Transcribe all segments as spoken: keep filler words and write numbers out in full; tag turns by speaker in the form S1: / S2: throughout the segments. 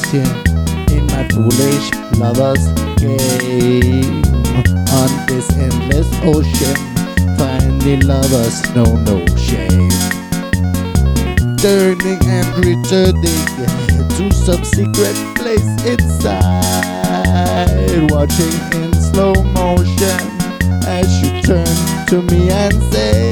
S1: ocean in my foolish lover's game. On this endless ocean, finding lovers know no shame. Turning and returning to some secret place inside, watching in slow motion as you turn to me and say,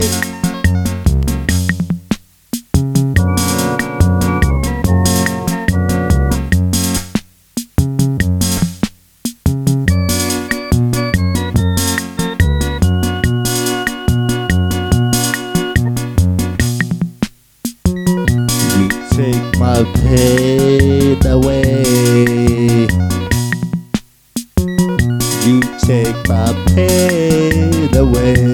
S1: you take my pain away. You take my pain away.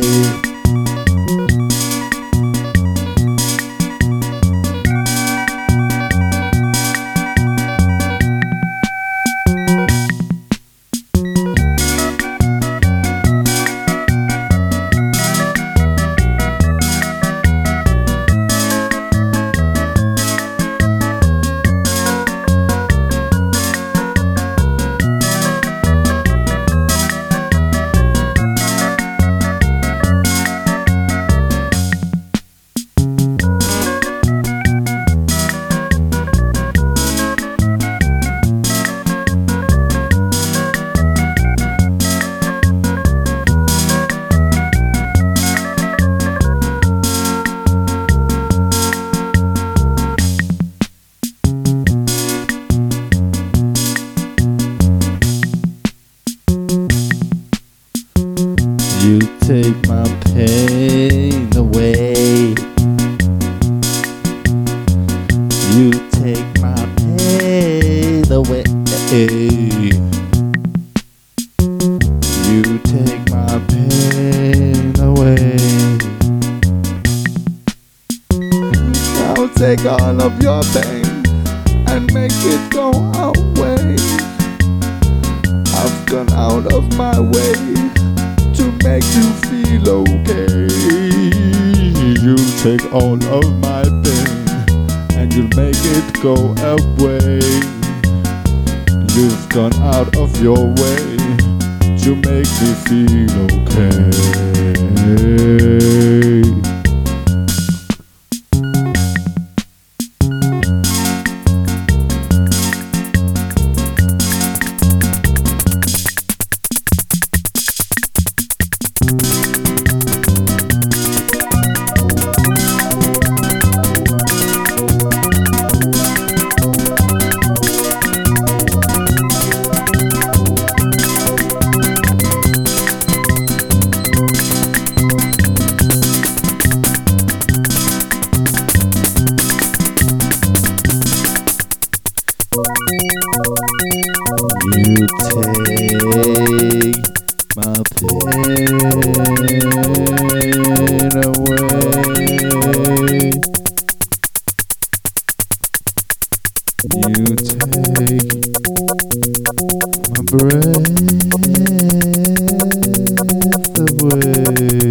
S1: You take my pain away. You take my pain away. You take my pain away. I'll take all of your pain and make it go away. I've gone out of my way to make you feel okay. You'll take all of my pain and you'll make it go away. You've gone out of your way to make me feel okay. You take my pain away. You take my breath away.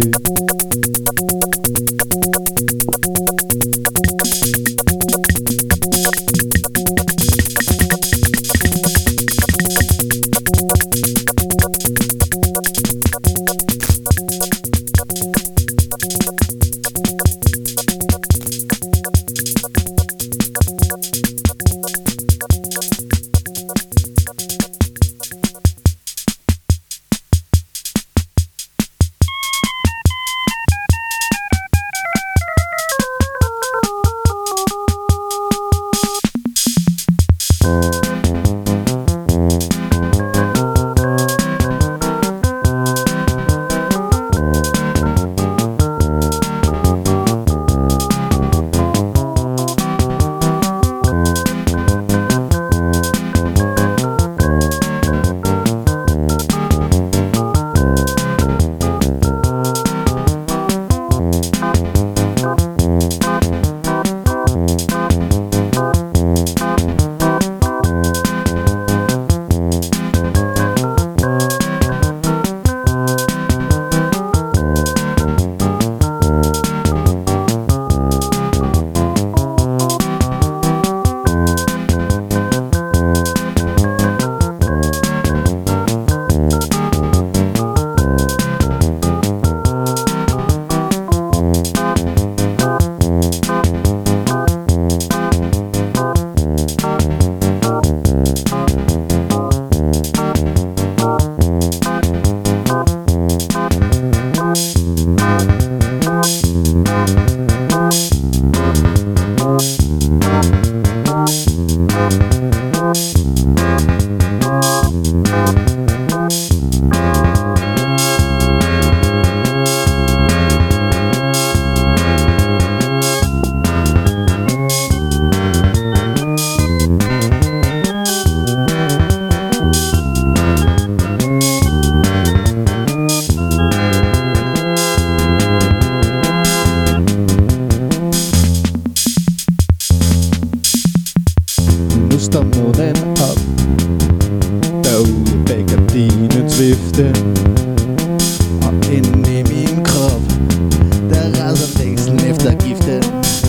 S1: af gardinens vifte. Og inde i min krop, der raser længslen efter giften.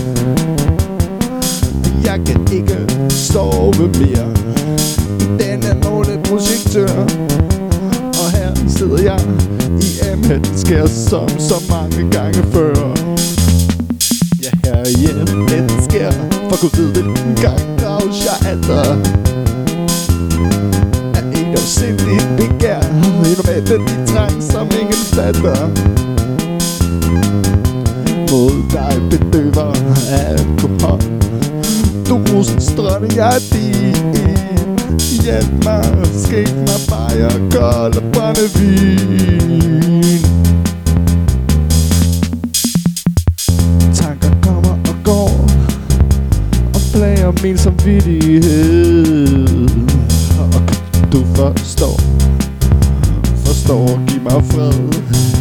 S1: Jeg kan ikke sove mere i denne måneprojektør. Og her sidder jeg i M-hætten skær som så mange gange før. Ja, her i M-hætten skær, for Gud ved hvilken gang drages jeg alder. Er en afsindigt begær, endnu med den de træng som ingen fatter. Mod dig bedøver alkohol, du rosens dronning, jeg er din. Hjælp mig, skænk mig bajer, kold og brændevin. Tanker kommer og går og plager min samvittighed. Og du forstår, forstår, giv mig fred.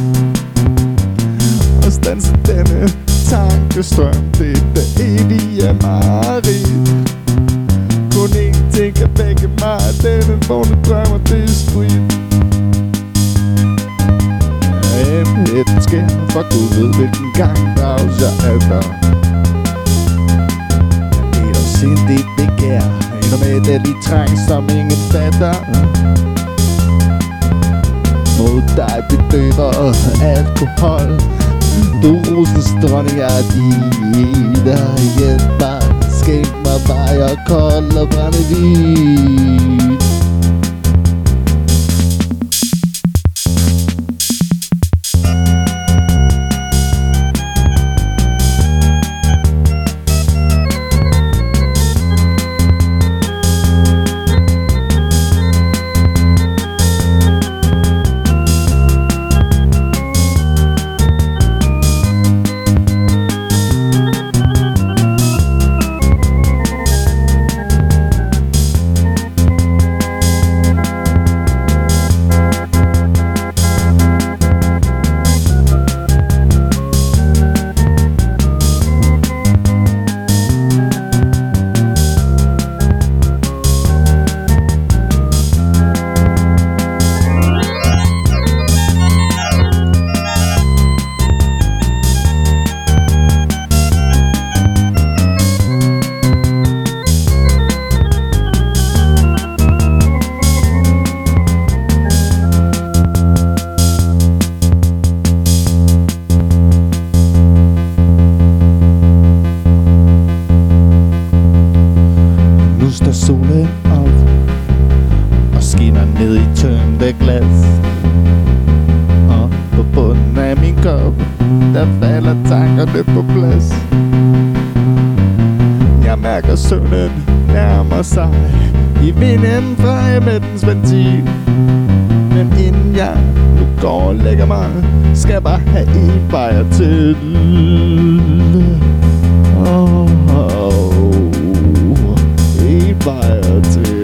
S1: Og standse denne tankestrøm, det er det evige mareridt. Kun én ting kan vække mig, denne vågne drøm, og det er sprit. Ja, M-hætten sker, for Gud ved hvilken gang drages jeg alder. Jeg er et afsindigt begær, endnu med det de træng som ingen fatter. Mod dig bedøver alkohol, du rosens dronning, jeg er din. Der hjælp mig, skænk mig bajer, kold og brændevin. Solen op og skinner ned i tømte glas. Og på bunden af min kop, der falder tankerne på plads. Jeg mærker søvnen nærmer sig i vinden fra M-hættens ventil. Men inden jeg nu går og lægger mig, skal jeg bare have en bajer til. Oh, oh. Bajer til.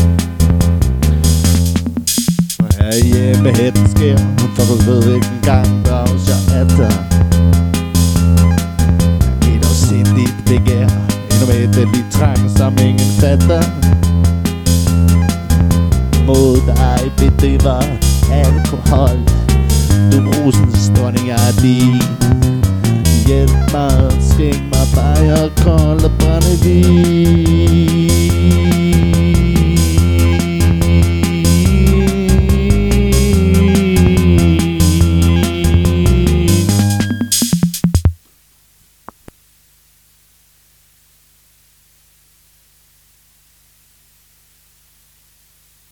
S1: Og her i M-hætten sker, for du ved hvilken gang drages jeg alder. Et afsindigt begær, endnu med det de træng som ingen fatter. Mod dig bedøver alkohol, du rosens dronning, jeg er din. Hjælp mig, skænk mig bajer, kold og brændevin.